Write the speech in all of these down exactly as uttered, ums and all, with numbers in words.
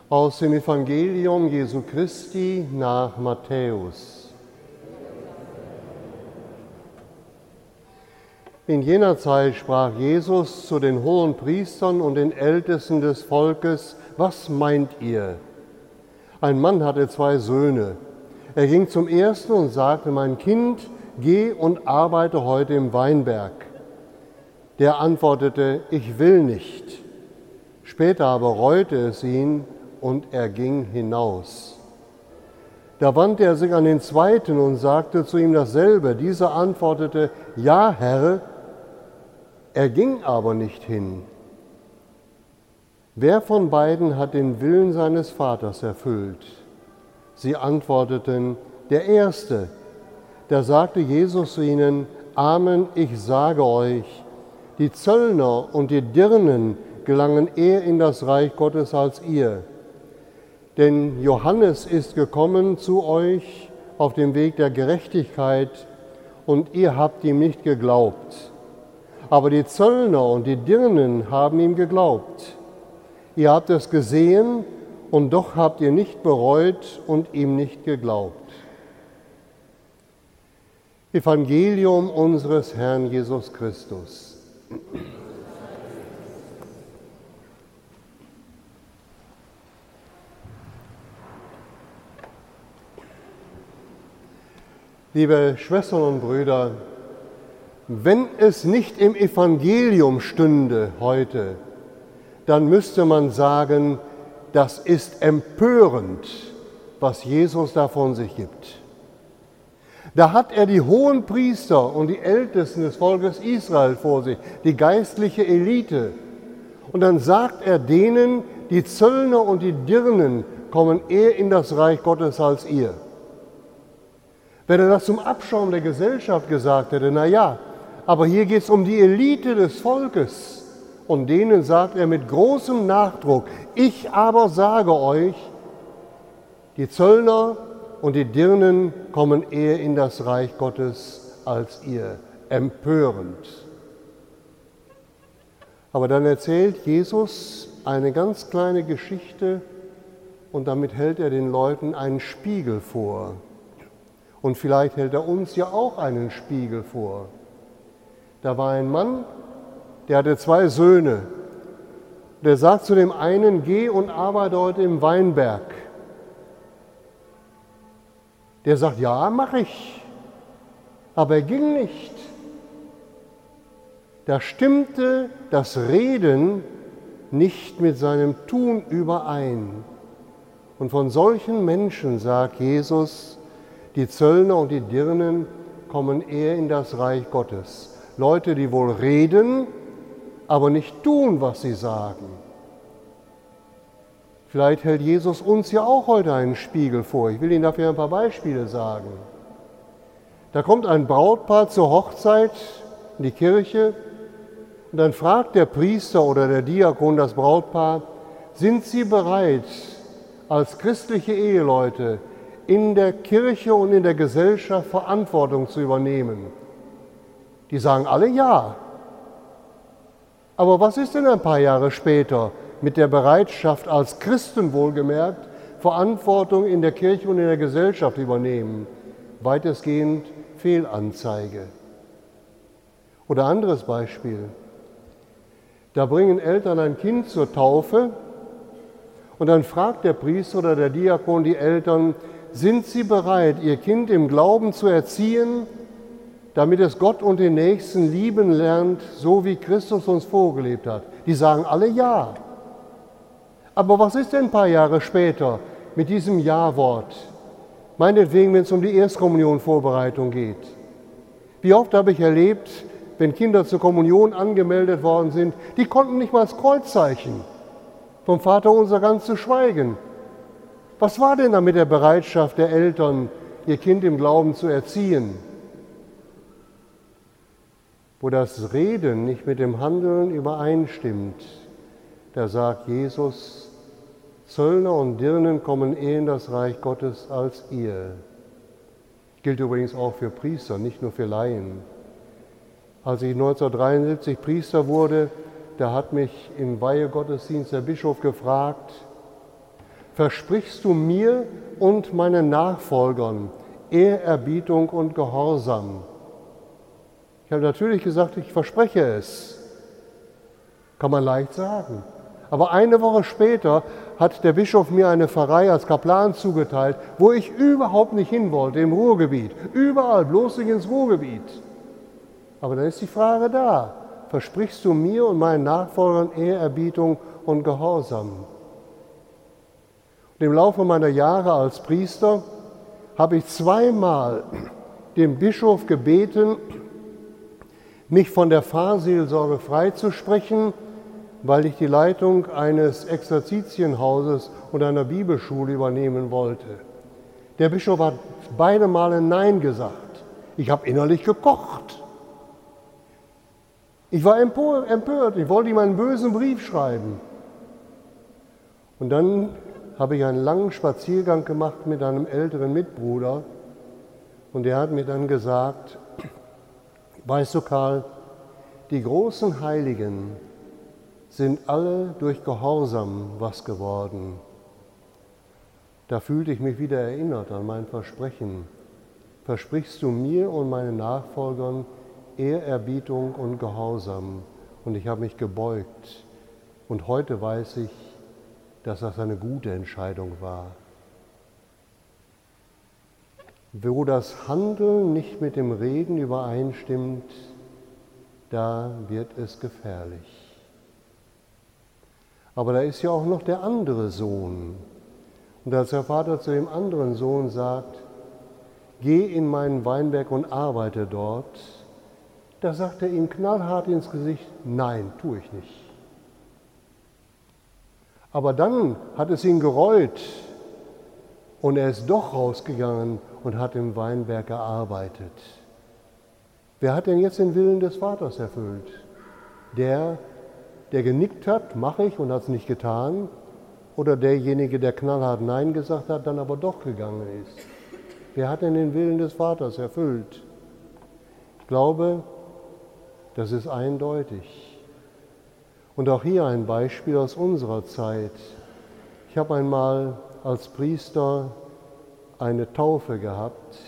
Aus dem Evangelium Jesu Christi nach Matthäus. In jener Zeit sprach Jesus zu den Hohenpriestern und den Ältesten des Volkes: Was meint ihr? Ein Mann hatte zwei Söhne. Er ging zum ersten und sagte: Mein Kind, geh und arbeite heute im Weinberg. Der antwortete: Ich will nicht. Später aber reute es ihn, und er ging hinaus. Da wandte er sich an den zweiten und sagte zu ihm dasselbe. Dieser antwortete: Ja, Herr. Er ging aber nicht hin. Wer von beiden hat den Willen seines Vaters erfüllt? Sie antworteten: Der Erste. Da sagte Jesus zu ihnen: Amen, ich sage euch, die Zöllner und die Dirnen gelangen eher in das Reich Gottes als ihr. Denn Johannes ist gekommen zu euch auf dem Weg der Gerechtigkeit, und ihr habt ihm nicht geglaubt. Aber die Zöllner und die Dirnen haben ihm geglaubt. Ihr habt es gesehen, und doch habt ihr nicht bereut und ihm nicht geglaubt. Evangelium unseres Herrn Jesus Christus. Liebe Schwestern und Brüder, wenn es nicht im Evangelium stünde heute, dann müsste man sagen, das ist empörend, was Jesus da von sich gibt. Da hat er die Hohenpriester und die Ältesten des Volkes Israel vor sich, die geistliche Elite. Und dann sagt er denen, die Zöllner und die Dirnen kommen eher in das Reich Gottes als ihr. Wenn er das zum Abschaum der Gesellschaft gesagt hätte, na ja, aber hier geht es um die Elite des Volkes. Und denen sagt er mit großem Nachdruck: Ich aber sage euch, die Zöllner und die Dirnen kommen eher in das Reich Gottes als ihr. Empörend. Aber dann erzählt Jesus eine ganz kleine Geschichte und damit hält er den Leuten einen Spiegel vor. Und vielleicht hält er uns ja auch einen Spiegel vor. Da war ein Mann, der hatte zwei Söhne. Der sagt zu dem einen: Geh und arbeite heute im Weinberg. Der sagt: Ja, mache ich. Aber er ging nicht. Da stimmte das Reden nicht mit seinem Tun überein. Und von solchen Menschen sagt Jesus: Die Zöllner und die Dirnen kommen eher in das Reich Gottes. Leute, die wohl reden, aber nicht tun, was sie sagen. Vielleicht hält Jesus uns ja auch heute einen Spiegel vor. Ich will Ihnen dafür ein paar Beispiele sagen. Da kommt ein Brautpaar zur Hochzeit in die Kirche und dann fragt der Priester oder der Diakon das Brautpaar: Sind Sie bereit, als christliche Eheleute in der Kirche und in der Gesellschaft Verantwortung zu übernehmen? Die sagen alle ja. Aber was ist denn ein paar Jahre später mit der Bereitschaft, als Christen wohlgemerkt, Verantwortung in der Kirche und in der Gesellschaft übernehmen? Weitestgehend Fehlanzeige. Oder anderes Beispiel. Da bringen Eltern ein Kind zur Taufe und dann fragt der Priester oder der Diakon die Eltern: Sind sie bereit, ihr Kind im Glauben zu erziehen, damit es Gott und den Nächsten lieben lernt, so wie Christus uns vorgelebt hat? Die sagen alle ja. Aber was ist denn ein paar Jahre später mit diesem Ja-Wort? Meinetwegen, wenn es um die Erstkommunionvorbereitung geht. Wie oft habe ich erlebt, wenn Kinder zur Kommunion angemeldet worden sind, die konnten nicht mal das Kreuzzeichen. Vom Vaterunser ganz zu schweigen. Was war denn da mit der Bereitschaft der Eltern, ihr Kind im Glauben zu erziehen? Wo das Reden nicht mit dem Handeln übereinstimmt, da sagt Jesus: Zöllner und Dirnen kommen eher in das Reich Gottes als ihr. Gilt übrigens auch für Priester, nicht nur für Laien. Als ich neunzehnhundertdreiundsiebzig Priester wurde, da hat mich im Weihegottesdienst der Bischof gefragt: versprichst du mir und meinen Nachfolgern Ehrerbietung und Gehorsam? Ich habe natürlich gesagt, ich verspreche es. Kann man leicht sagen. Aber eine Woche später hat der Bischof mir eine Pfarrei als Kaplan zugeteilt, wo ich überhaupt nicht hin wollte, im Ruhrgebiet. Überall, bloß nicht ins Ruhrgebiet. Aber dann ist die Frage da. Versprichst du mir und meinen Nachfolgern Ehrerbietung und Gehorsam? Und im Laufe meiner Jahre als Priester habe ich zweimal den Bischof gebeten, mich von der Pfarrseelsorge freizusprechen, weil ich die Leitung eines Exerzitienhauses und einer Bibelschule übernehmen wollte. Der Bischof hat beide Male Nein gesagt. Ich habe innerlich gekocht. Ich war empört, ich wollte ihm einen bösen Brief schreiben. Und dann habe ich einen langen Spaziergang gemacht mit einem älteren Mitbruder und der hat mir dann gesagt, weißt du Karl, die großen Heiligen sind alle durch Gehorsam was geworden. Da fühlte ich mich wieder erinnert an mein Versprechen. Versprichst du mir und meinen Nachfolgern Ehrerbietung und Gehorsam? Und ich habe mich gebeugt. Und heute weiß ich, dass das eine gute Entscheidung war. Wo das Handeln nicht mit dem Reden übereinstimmt, da wird es gefährlich. Aber da ist ja auch noch der andere Sohn. Und als der Vater zu dem anderen Sohn sagt, geh in meinen Weinberg und arbeite dort, da sagt er ihm knallhart ins Gesicht, nein, tue ich nicht. Aber dann hat es ihn gereut und er ist doch rausgegangen und hat im Weinberg gearbeitet. Wer hat denn jetzt den Willen des Vaters erfüllt? Der, der genickt hat, mache ich und hat es nicht getan, oder derjenige, der knallhart Nein gesagt hat, dann aber doch gegangen ist? Wer hat denn den Willen des Vaters erfüllt? Ich glaube, das ist eindeutig. Und auch hier ein Beispiel aus unserer Zeit. Ich habe einmal als Priester eine Taufe gehabt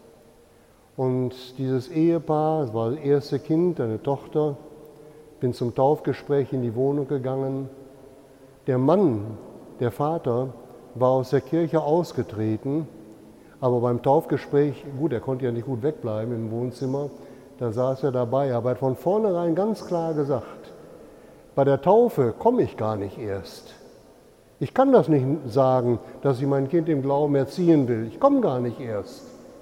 und dieses Ehepaar, es war das erste Kind, eine Tochter, bin zum Taufgespräch in die Wohnung gegangen. Der Mann, der Vater, war aus der Kirche ausgetreten, aber beim Taufgespräch, gut, er konnte ja nicht gut wegbleiben im Wohnzimmer, da saß er dabei, aber er hat von vornherein ganz klar gesagt, bei der Taufe komme ich gar nicht erst. Ich kann das nicht sagen, dass ich mein Kind im Glauben erziehen will. Ich komme gar nicht erst.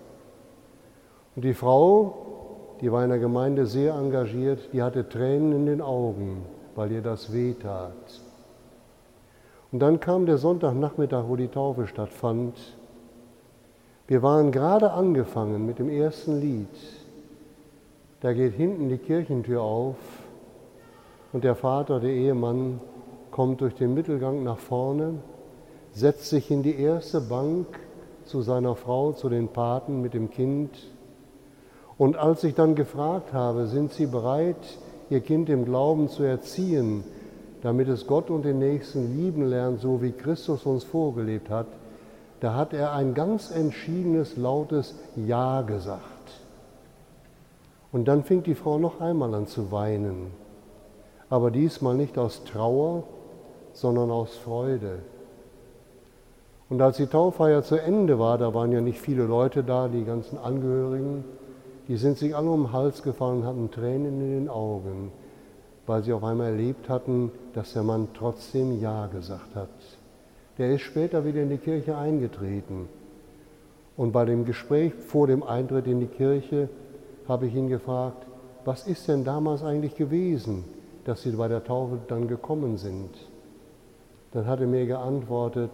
Und die Frau, die war in der Gemeinde sehr engagiert, die hatte Tränen in den Augen, weil ihr das wehtat. Und dann kam der Sonntagnachmittag, wo die Taufe stattfand. Wir waren gerade angefangen mit dem ersten Lied. Da geht hinten die Kirchentür auf und der Vater, der Ehemann, kommt durch den Mittelgang nach vorne, setzt sich in die erste Bank zu seiner Frau, zu den Paten mit dem Kind. Und als ich dann gefragt habe, sind Sie bereit, Ihr Kind im Glauben zu erziehen, damit es Gott und den Nächsten lieben lernt, so wie Christus uns vorgelebt hat, da hat er ein ganz entschiedenes, lautes Ja gesagt. Und dann fing die Frau noch einmal an zu weinen, aber diesmal nicht aus Trauer, sondern aus Freude. Und als die Tauffeier zu Ende war, da waren ja nicht viele Leute da, die ganzen Angehörigen, die sind sich alle um den Hals gefallen und hatten Tränen in den Augen, weil sie auf einmal erlebt hatten, dass der Mann trotzdem Ja gesagt hat. Der ist später wieder in die Kirche eingetreten. Und bei dem Gespräch vor dem Eintritt in die Kirche habe ich ihn gefragt, was ist denn damals eigentlich gewesen, dass Sie bei der Taufe dann gekommen sind? Dann hat er mir geantwortet,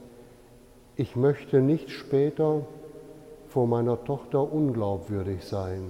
ich möchte nicht später vor meiner Tochter unglaubwürdig sein.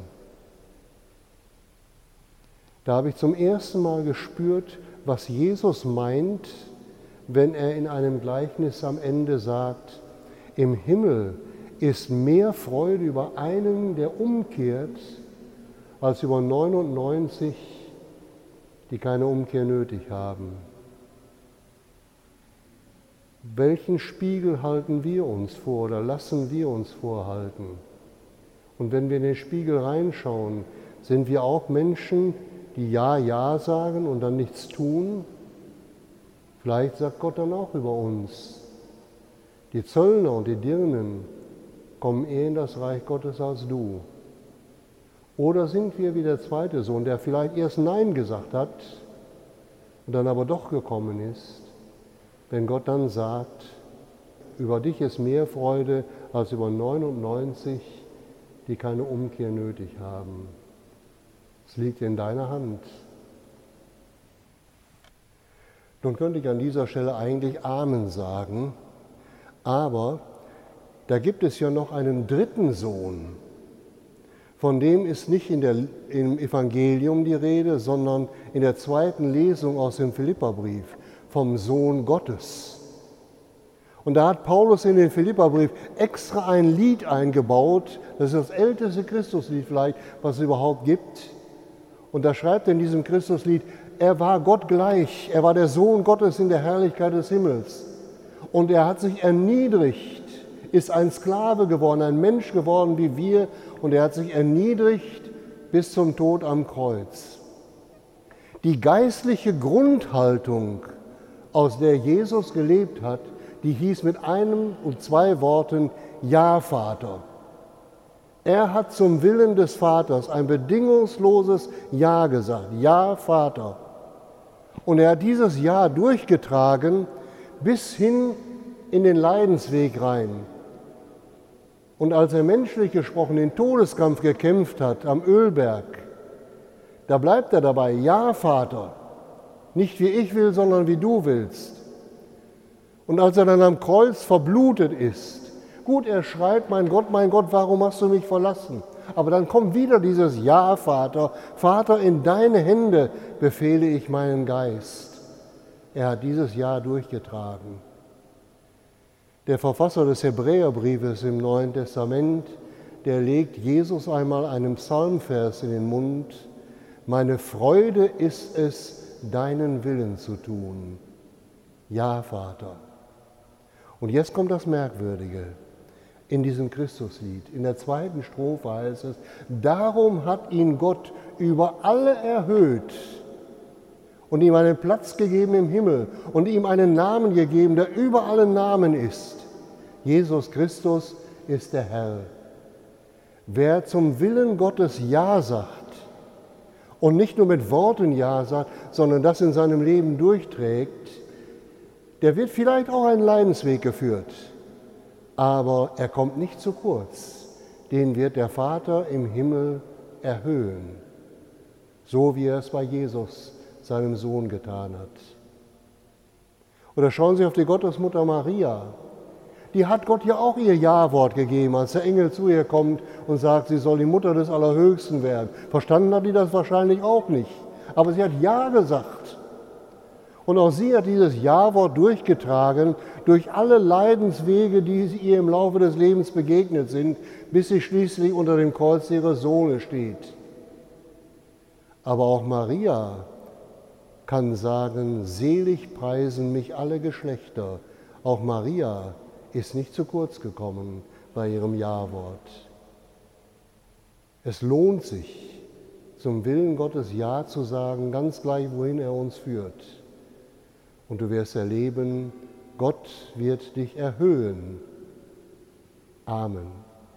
Da habe ich zum ersten Mal gespürt, was Jesus meint, wenn er in einem Gleichnis am Ende sagt, im Himmel ist mehr Freude über einen, der umkehrt, als über neunundneunzig, die keine Umkehr nötig haben. welchen Spiegel halten wir uns vor oder lassen wir uns vorhalten? Und wenn wir in den Spiegel reinschauen, sind wir auch Menschen, die Ja, Ja sagen und dann nichts tun? Vielleicht sagt Gott dann auch über uns, die Zöllner und die Dirnen kommen eher in das Reich Gottes als du. Oder sind wir wie der zweite Sohn, der vielleicht erst Nein gesagt hat und dann aber doch gekommen ist, wenn Gott dann sagt, über dich ist mehr Freude als über neunundneunzig, die keine Umkehr nötig haben. Es liegt in deiner Hand. Nun könnte ich an dieser Stelle eigentlich Amen sagen, aber da gibt es ja noch einen dritten Sohn. Von dem ist nicht in der, im Evangelium die Rede, sondern in der zweiten Lesung aus dem Philipperbrief, vom Sohn Gottes. Und da hat Paulus in den Philipperbrief extra ein Lied eingebaut, das ist das älteste Christuslied vielleicht, was es überhaupt gibt. Und da schreibt er in diesem Christuslied, er war Gott gleich, er war der Sohn Gottes in der Herrlichkeit des Himmels. Und er hat sich erniedrigt, ist ein Sklave geworden, ein Mensch geworden wie wir, und er hat sich erniedrigt bis zum Tod am Kreuz. Die geistliche Grundhaltung, aus der Jesus gelebt hat, die hieß mit einem und zwei Worten Ja, Vater. Er hat zum Willen des Vaters ein bedingungsloses Ja gesagt. Ja, Vater. Und er hat dieses Ja durchgetragen bis hin in den Leidensweg rein. Und als er menschlich gesprochen den Todeskampf gekämpft hat am Ölberg, da bleibt er dabei, ja, Vater, nicht wie ich will, sondern wie du willst. Und als er dann am Kreuz verblutet ist, gut, er schreit, mein Gott, mein Gott, warum hast du mich verlassen? Aber dann kommt wieder dieses Ja, Vater, Vater, in deine Hände befehle ich meinen Geist. Er hat dieses Ja durchgetragen. Der Verfasser des Hebräerbriefes im Neuen Testament, der legt Jesus einmal einen Psalmvers in den Mund. Meine Freude ist es, deinen Willen zu tun. Ja, Vater. Und jetzt kommt das Merkwürdige in diesem Christuslied. In der zweiten Strophe heißt es, darum hat ihn Gott über alle erhöht und ihm einen Platz gegeben im Himmel und ihm einen Namen gegeben, der über allen Namen ist. Jesus Christus ist der Herr. Wer zum Willen Gottes Ja sagt und nicht nur mit Worten Ja sagt, sondern das in seinem Leben durchträgt, der wird vielleicht auch einen Leidensweg geführt, aber er kommt nicht zu kurz. Den wird der Vater im Himmel erhöhen, so wie er es bei Jesus, seinem Sohn, getan hat. Oder schauen Sie auf die Gottesmutter Maria. Die hat Gott ja auch ihr Ja-Wort gegeben, als der Engel zu ihr kommt und sagt, sie soll die Mutter des Allerhöchsten werden. Verstanden hat die das wahrscheinlich auch nicht, aber sie hat Ja gesagt. Und auch sie hat dieses Ja-Wort durchgetragen, durch alle Leidenswege, die ihr im Laufe des Lebens begegnet sind, bis sie schließlich unter dem Kreuz ihres Sohnes steht. Aber auch Maria kann sagen, selig preisen mich alle Geschlechter. Auch Maria ist nicht zu kurz gekommen bei ihrem Ja-Wort. Es lohnt sich, zum Willen Gottes Ja zu sagen, ganz gleich, wohin er uns führt. Und du wirst erleben, Gott wird dich erhöhen. Amen.